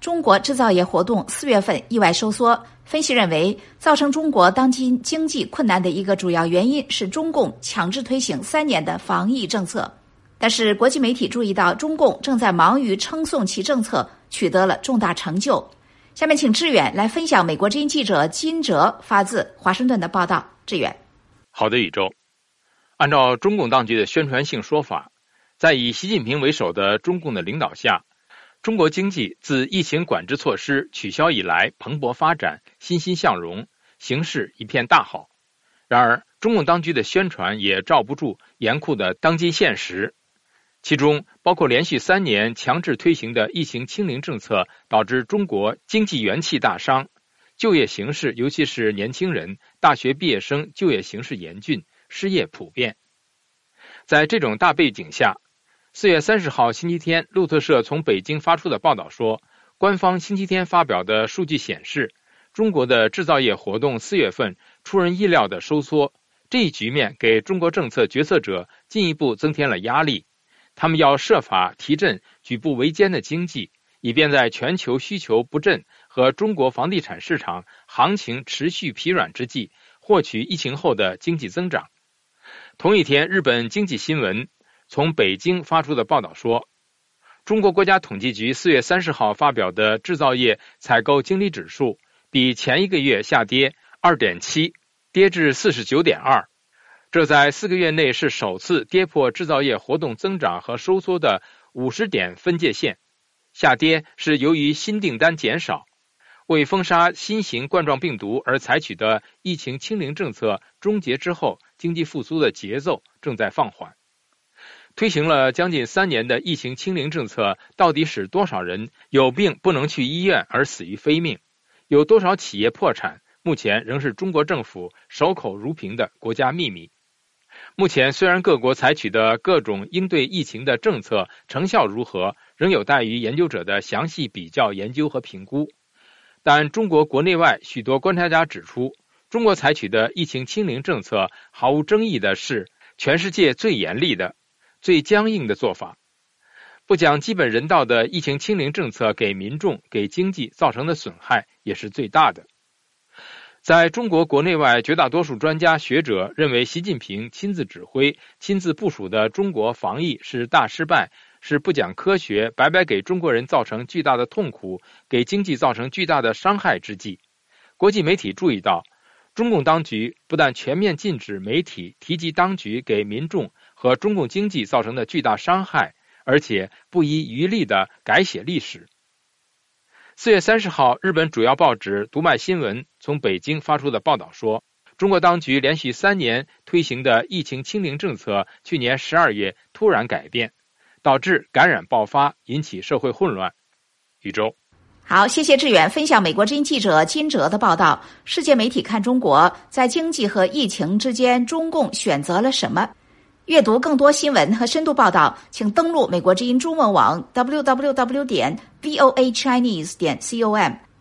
中国制造业活动4月份意外收缩。分析认为，造成中国当今经济困难的一个主要原因是中共强制推行3年的防疫政策。但是国际媒体注意到，中共正在忙于称颂其政策取得了重大成就。下面请志远来分享美国之音记者金哲发自华盛顿的报道。志远。 好的，宇宙。按照中共当局的宣传性说法，在以习近平为首的中共的领导下，中国经济自疫情管制措施取消以来蓬勃发展，欣欣向荣，形势一片大好。然而，中共当局的宣传也罩不住严酷的当今现实，其中包括连续3年强制推行的疫情清零政策，导致中国经济元气大伤，就业形势尤其是年轻人、大学毕业生就业形势严峻，失业普遍。在这种大背景下，4月30号星期天，路透社从北京发出的报道说，官方星期天发表的数据显示，中国的制造业活动4月份出人意料的收缩，这一局面给中国政策决策者进一步增添了压力。他们要设法提振举步维艰的经济，以便在全球需求不振和中国房地产市场行情持续疲软之际，获取疫情后的经济增长。同一天，日本经济新闻从北京发出的报道说，中国国家统计局4月30号发表的制造业采购经理指数比前一个月下跌 2.7， 跌至 49.2， 这在4个月内是首次跌破制造业活动增长和收缩的50点分界线。下跌是由于新订单减少，为封杀新型冠状病毒而采取的疫情清零政策终结之后，经济复苏的节奏正在放缓。推行了将近3年的疫情清零政策，到底使多少人有病不能去医院而死于非命？有多少企业破产？目前仍是中国政府守口如瓶的国家秘密。目前虽然各国采取的各种应对疫情的政策成效如何，仍有待于研究者的详细比较研究和评估，但中国国内外许多观察家指出，中国采取的疫情清零政策毫无争议的是全世界最严厉的、最僵硬的做法。不讲基本人道的疫情清零政策给民众、给经济造成的损害也是最大的。在中国国内外，绝大多数专家学者认为，习近平亲自指挥、亲自部署的中国防疫是大失败，是不讲科学，白白给中国人造成巨大的痛苦，给经济造成巨大的伤害之际。国际媒体注意到，中共当局不但全面禁止媒体提及当局给民众和中共经济造成的巨大伤害，而且不遗余力地改写历史。4月30号，日本主要报纸读卖新闻从北京发出的报道说，中国当局连续3年推行的疫情清零政策，去年12月突然改变，导致感染爆发，引起社会混乱。宇宙。 好，谢谢志远分享美国之音记者金哲的报道。世界媒体看中国，在经济和疫情之间，中共选择了什么？阅读更多新闻和深度报道，请登录美国之音中文网 www.voachinese.com。